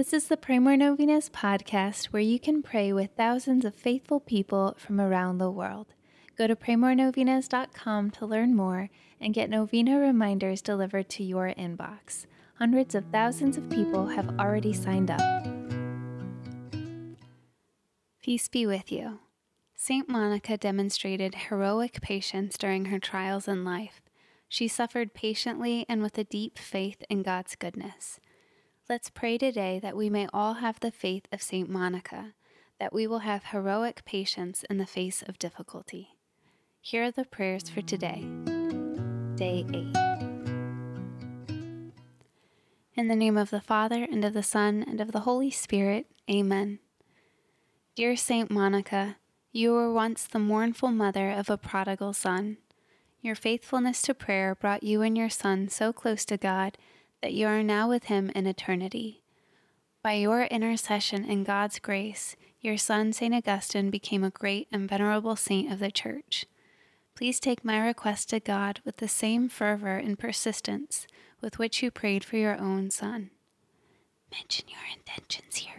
This is the Pray More Novenas podcast where you can pray with thousands of faithful people from around the world. Go to praymorenovenas.com to learn more and get novena reminders delivered to your inbox. Hundreds of thousands of people have already signed up. Peace be with you. Saint Monica demonstrated heroic patience during her trials in life. She suffered patiently and with a deep faith in God's goodness. Let's pray today that we may all have the faith of Saint Monica, that we will have heroic patience in the face of difficulty. Here are the prayers for today, Day 8. In the name of the Father, and of the Son, and of the Holy Spirit, Amen. Dear Saint Monica, you were once the mournful mother of a prodigal son. Your faithfulness to prayer brought you and your son so close to God that you are now with him in eternity. By your intercession and God's grace, your son St. Augustine became a great and venerable saint of the Church. Please take my request to God with the same fervor and persistence with which you prayed for your own son. Mention your intentions here.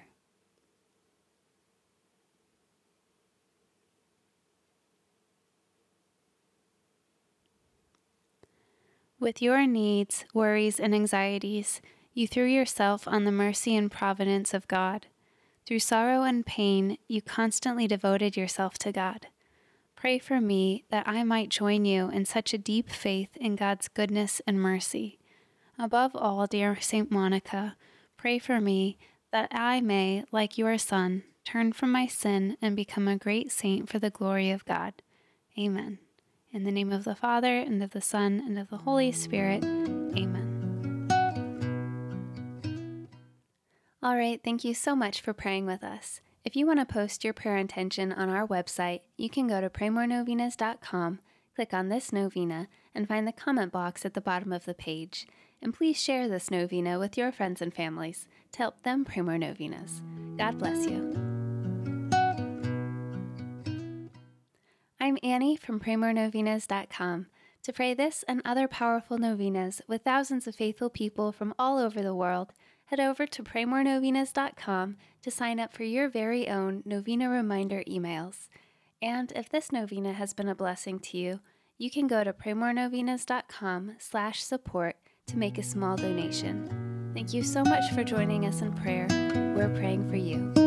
With your needs, worries, and anxieties, you threw yourself on the mercy and providence of God. Through sorrow and pain, you constantly devoted yourself to God. Pray for me that I might join you in such a deep faith in God's goodness and mercy. Above all, dear Saint Monica, pray for me that I may, like your son, turn from my sin and become a great saint for the glory of God. Amen. In the name of the Father, and of the Son, and of the Holy Spirit. Amen. All right, thank you so much for praying with us. If you want to post your prayer intention on our website, you can go to praymorenovenas.com, click on this novena, and find the comment box at the bottom of the page. And please share this novena with your friends and families to help them pray more novenas. God bless you. I'm Annie from praymorenovenas.com. To pray this and other powerful novenas with thousands of faithful people from all over the world, head over to praymorenovenas.com to sign up for your very own novena reminder emails. And if this novena has been a blessing to you, you can go to praymorenovenas.com/support to make a small donation. Thank you so much for joining us in prayer. We're praying for you.